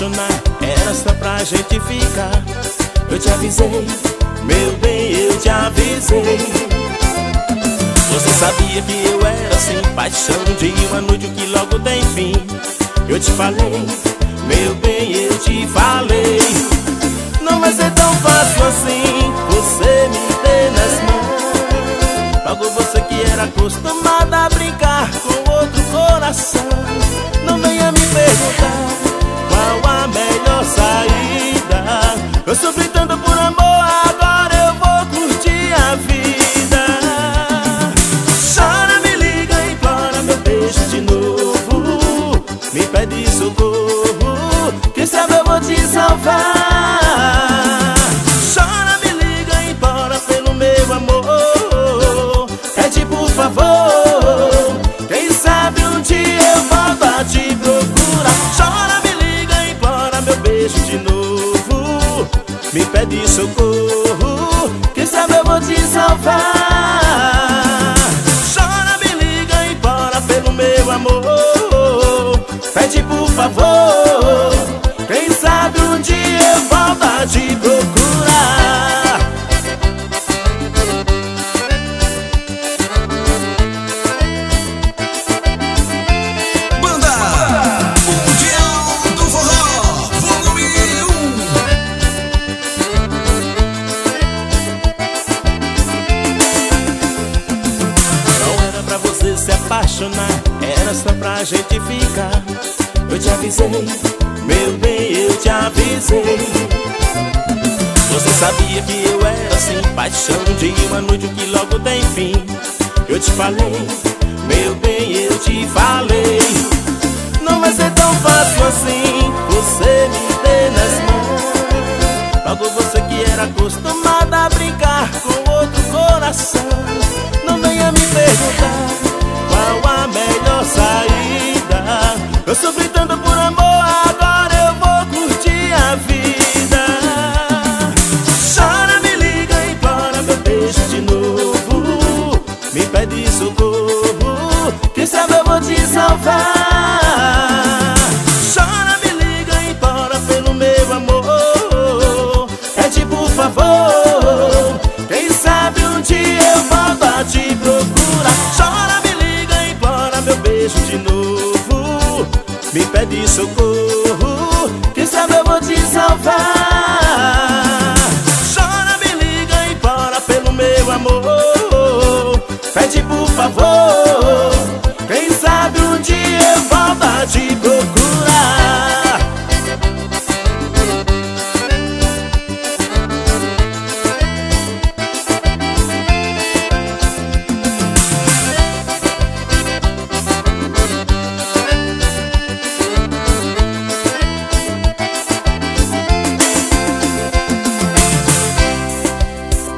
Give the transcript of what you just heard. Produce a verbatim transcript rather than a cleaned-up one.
apaixonar, era só pra gente ficar. Eu te avisei, meu bem, eu te avisei. Você sabia que eu era assim, paixão de uma noite que logo tem fim. Eu te falei, meu bem, eu te falei. Não vai ser tão fácil assim, você me ter nas mãos. Logo você que era acostumada a brincar com outro coração. Não venha me perguntar qual a melhor saída. Eu sofri tanto por amor, agora eu vou curtir a vida. Chora, me liga, implora meu beijo de novo. Me pede socorro, quem sabe eu vou te salvar. Chora, me liga, implora pelo meu amor. Pede por favor, quem sabe um dia eu volto a te procurar. Chora, me liga, implora meu beijo de novo. Me pede socorro, quem sabe eu vou te salvar. Chora, me liga, implora pelo meu amor. Pede por favor, quem sabe um dia eu volto a te procurar. Banda Mundial do Forró, volume um. Não era pra você se apaixonar, era só pra gente ficar. Eu te avisei, meu bem, eu te avisei. Você sabia que eu era assim, paixão de uma noite que logo tem fim. Eu te falei, meu bem, eu te falei. Não vai ser tão fácil assim, você me ter nas mãos. Logo você que era acostumada a brincar com outro coração. Não venha me perguntar qual a melhor saída. Eu sofri tanto por amor, agora eu vou curtir a vida. Chora, me liga, implora meu beijo de novo. Me pede socorro, quem sabe eu vou te salvar. Chora, me liga, implora pelo meu amor. Pede por favor, quem sabe um dia eu volto a te procurar. Chora, me liga, implora meu beijo de novo. Me pede socorro,